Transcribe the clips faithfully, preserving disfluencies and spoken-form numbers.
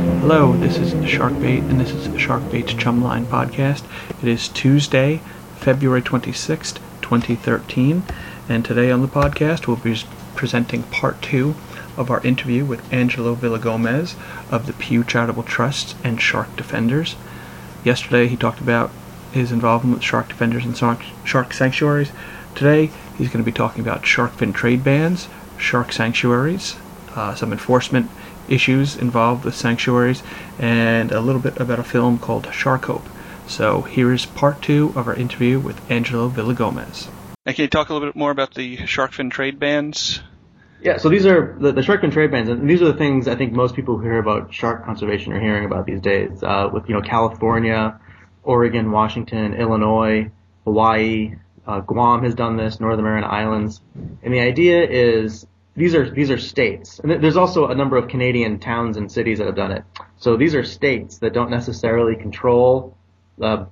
Hello, this is Sharkbait, and this is Sharkbait's Chumline podcast. It is Tuesday, February twenty-sixth, twenty thirteen, and today on the podcast we'll be presenting part two of our interview with Angelo Villagomez of the Pew Charitable Trusts and Shark Defenders. Yesterday he talked about his involvement with Shark Defenders and shark sanctuaries. Today he's going to be talking about shark fin trade bans, shark sanctuaries, uh, some enforcement issues involved with sanctuaries, and a little bit about a film called Shark Hope. So here is part two of our interview with Angelo Villagomez. Now, can you talk a little bit more about the shark fin trade bans? Yeah, so these are the, the shark fin trade bans, and these are the things I think most people who hear about shark conservation are hearing about these days. Uh, with you know California, Oregon, Washington, Illinois, Hawaii, uh, Guam has done this, Northern Mariana Islands, and the idea is These are these are states, and there's also a number of Canadian towns and cities that have done it. So these are states that don't necessarily control uh,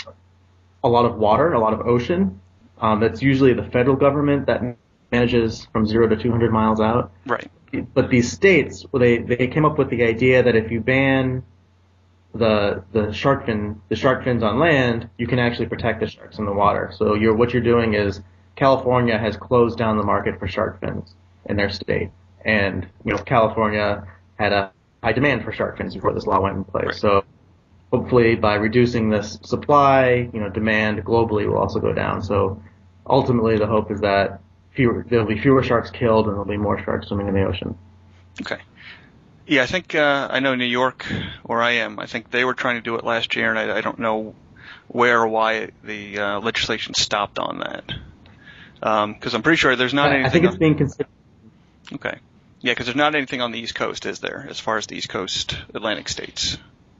a lot of water, a lot of ocean. Um, that's usually the federal government that manages from zero to two hundred miles out. Right. But these states, well, they they came up with the idea that if you ban the the shark fin the shark fins on land, you can actually protect the sharks in the water. So you're what you're doing is California has closed down the market for shark fins in their state, and you know California had a high demand for shark fins before this law went in place. Right. So hopefully by reducing this supply, you know demand globally will also go down. So ultimately the hope is that fewer there'll be fewer sharks killed and there'll be more sharks swimming in the ocean. Okay. Yeah, I think uh, I know New York, where I am. I think they were trying to do it last year, and I, I don't know where or why the uh, legislation stopped on that. Because um, I'm pretty sure there's not I, anything. I think it's on... being considered. Okay. Yeah, because there's not anything on the East Coast, is there, as far as the East Coast Atlantic states?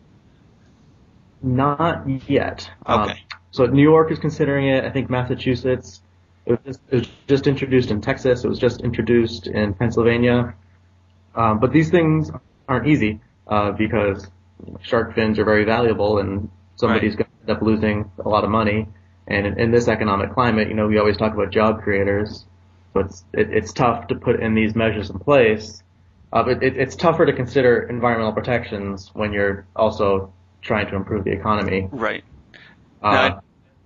Not yet. Okay. Um, so New York is considering it. I think Massachusetts. It was, just, it was just introduced in Texas. It was just introduced in Pennsylvania. Um, but these things aren't easy uh, because shark fins are very valuable, and somebody's right. going to end up losing a lot of money. And in, in this economic climate, you know, we always talk about job creators. So it's it, it's tough to put in these measures in place. Uh, but it, it's tougher to consider environmental protections when you're also trying to improve the economy. Right. Uh, now,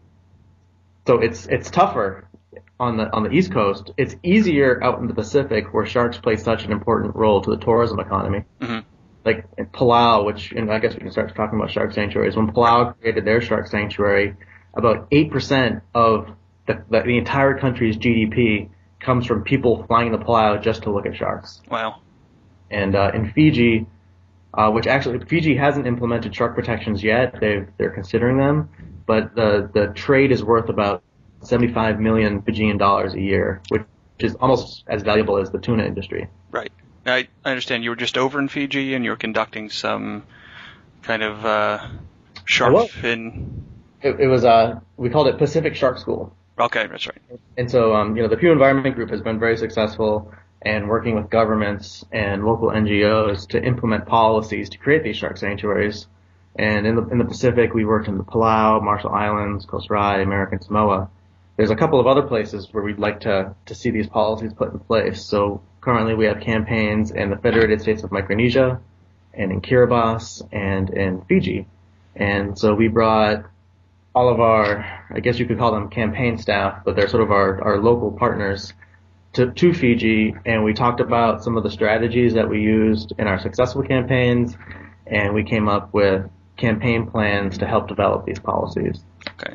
so it's it's tougher on the on the East Coast. It's easier out in the Pacific, where sharks play such an important role to the tourism economy. Mm-hmm. Like in Palau, which and I guess we can start talking about shark sanctuaries. When Palau created their shark sanctuary, about eight percent of the, the, the entire country's G D P comes from people flying the Palau just to look at sharks. Wow. And uh, in Fiji, uh, which actually Fiji hasn't implemented shark protections yet, they they're considering them, but the the trade is worth about seventy-five million Fijian dollars a year, which is almost as valuable as the tuna industry. Right. I, I understand you were just over in Fiji and you were conducting some kind of uh, shark fin. It, it was uh we called it Pacific Shark School. Okay, that's right. And so um you know the Pew Environment Group has been very successful in working with governments and local N G Os to implement policies to create these shark sanctuaries. And in the in the Pacific, we worked in the Palau, Marshall Islands, Costa Rica, American Samoa. There's a couple of other places where we'd like to to see these policies put in place. So currently we have campaigns in the Federated States of Micronesia, and in Kiribati, and in Fiji. And so we brought all of our, I guess you could call them campaign staff, but they're sort of our, our local partners to, to Fiji, and we talked about some of the strategies that we used in our successful campaigns, and we came up with campaign plans to help develop these policies. Okay.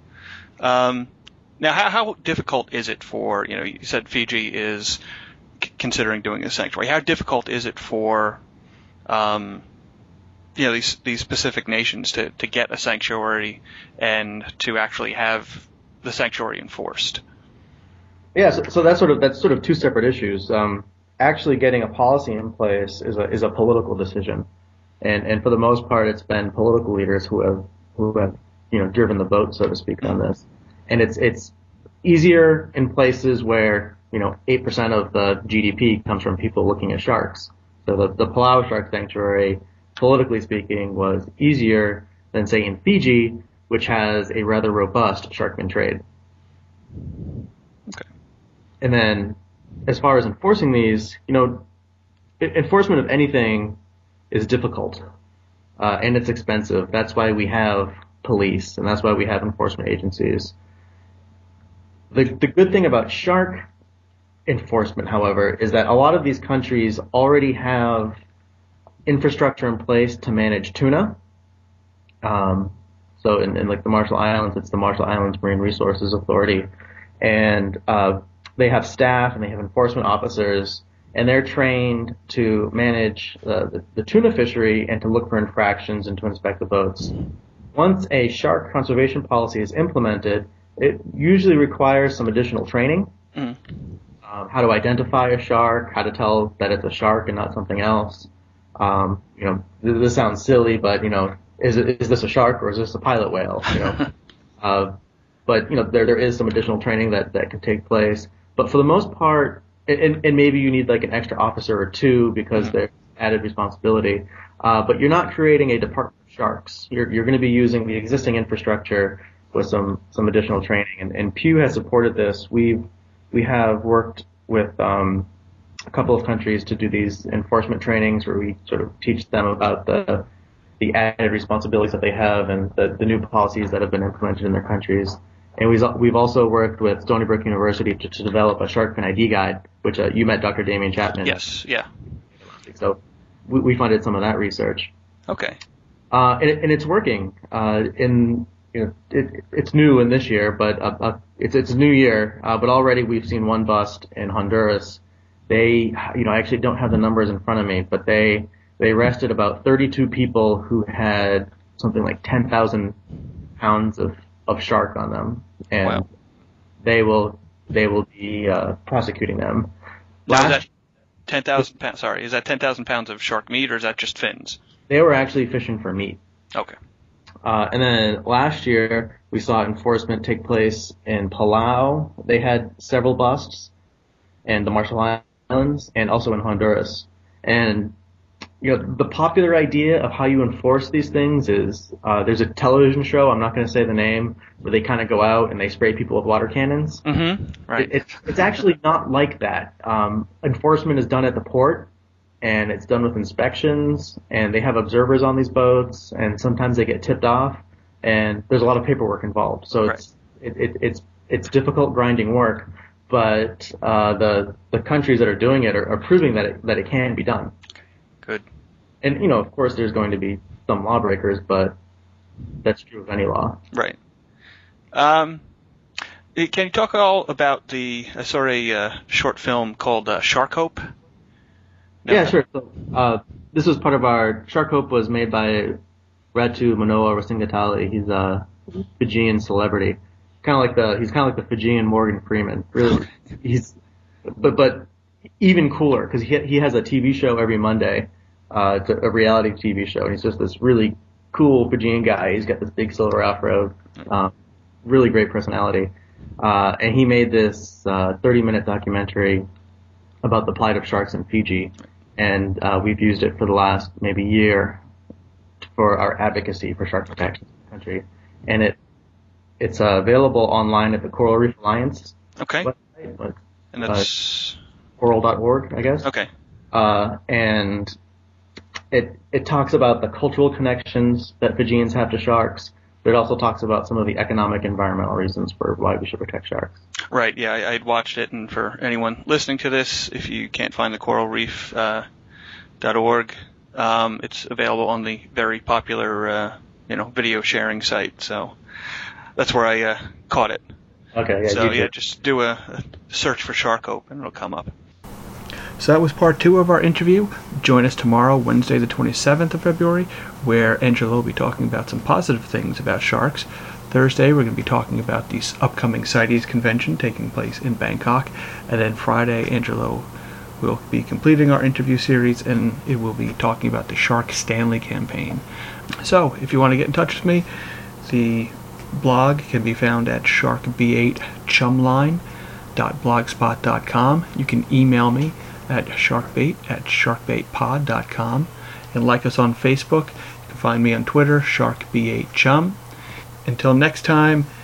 Um, now, how, how difficult is it for, you know, you said Fiji is c- considering doing a sanctuary. How difficult is it for, um, you know, these these specific nations to, to get a sanctuary and to actually have the sanctuary enforced? Yeah, so, so that's sort of that's sort of two separate issues. Um, actually, getting a policy in place is a is a political decision, and and for the most part, it's been political leaders who have who have you know driven the boat, so to speak, on this. And it's it's easier in places where you know eight percent of the G D P comes from people looking at sharks. So the the Palau Shark Sanctuary, politically speaking, was easier than, say, in Fiji, which has a rather robust shark fin trade. Okay. And then, as far as enforcing these, you know, enforcement of anything is difficult, uh, and it's expensive. That's why we have police, and that's why we have enforcement agencies. The, the good thing about shark enforcement, however, is that a lot of these countries already have infrastructure in place to manage tuna. Um, so in, in like the Marshall Islands, it's the Marshall Islands Marine Resources Authority, and uh, they have staff and they have enforcement officers, and they're trained to manage uh, the, the tuna fishery and to look for infractions and to inspect the boats. Once a shark conservation policy is implemented, it usually requires some additional training. Mm. Um, how to identify a shark, how to tell that it's a shark and not something else. Um, you know, this, this sounds silly, but you know, is it, is this a shark or is this a pilot whale? You know, uh, but you know, there there is some additional training that that can take place. But for the most part, and, and maybe you need like an extra officer or two because mm. there's added responsibility. Uh, but you're not creating a department of sharks. You're you're going to be using the existing infrastructure with some some additional training. And, and Pew has supported this. We've We have worked with um, a couple of countries to do these enforcement trainings where we sort of teach them about the the added responsibilities that they have and the, the new policies that have been implemented in their countries. And we've, we've also worked with Stony Brook University to, to develop a shark fin I D guide, which uh, you met Doctor Damien Chapman. Yes, yeah. So we, we funded some of that research. Okay. Uh, and, it, and it's working. Uh, in You know, it, it's new in this year, but uh, uh, it's it's a new year. Uh, but already we've seen one bust in Honduras. They, you know, I actually don't have the numbers in front of me, but they they arrested about thirty-two people who had something like ten thousand pounds of, of shark on them, and wow. they will they will be uh, prosecuting them. Now, Last, is that ten thousand pounds? Sorry, is that ten thousand pounds of shark meat, or is that just fins? They were actually fishing for meat. Okay. Uh, and then last year, we saw enforcement take place in Palau. They had several busts, and the Marshall Islands, and also in Honduras. And, you know, the popular idea of how you enforce these things is, uh, there's a television show, I'm not going to say the name, where they kind of go out and they spray people with water cannons. Mm-hmm. Right. It, it's, it's actually not like that. Um, enforcement is done at the port. And it's done with inspections, and they have observers on these boats, and sometimes they get tipped off, and there's a lot of paperwork involved. So right. it's it, it, it's it's difficult, grinding work, but uh, the the countries that are doing it are, are proving that it that it can be done. Good. And you know, of course, there's going to be some lawbreakers, but that's true of any law. Right. Um, can you talk all about the? I saw a uh, short film called uh, Shark Hope. No. Yeah, sure. So, uh, this was part of our, Shark Hope was made by Ratu Manoa Rasingatali. He's a Fijian celebrity. Kind of like the, he's kind of like the Fijian Morgan Freeman. Really, he's, but, but even cooler, because he, he has a T V show every Monday. Uh, it's a, a reality T V show, and he's just this really cool Fijian guy. He's got this big silver afro, um, really great personality. Uh, and he made this, uh, thirty minute documentary about the plight of sharks in Fiji. And uh, we've used it for the last maybe year for our advocacy for shark protection in the country. And it it's uh, available online at the Coral Reef Alliance okay. website. But, and that's uh, coral dot org, I guess. Okay. Uh, and it it talks about the cultural connections that Fijians have to sharks, but it also talks about some of the economic environmental reasons for why we should protect sharks. Right, yeah, I, I'd watched it, and for anyone listening to this, if you can't find the coral reef dot org, uh, um, it's available on the very popular, uh, you know, video sharing site, so that's where I uh, caught it. Okay, yeah. So, yeah, just do a, a search for Shark Hope, and it'll come up. So that was part two of our interview. Join us tomorrow, Wednesday the twenty-seventh of February, where Angelo will be talking about some positive things about sharks. Thursday, we're going to be talking about the upcoming CITES convention taking place in Bangkok. And then Friday, Angelo will be completing our interview series, and it will be talking about the Shark Stanley campaign. So, if you want to get in touch with me, the blog can be found at shark b eight chumline dot blogspot dot com. You can email me at sharkbait at sharkbaitpod dot com. And like us on Facebook. You can find me on Twitter, shark b eight chum. Until next time,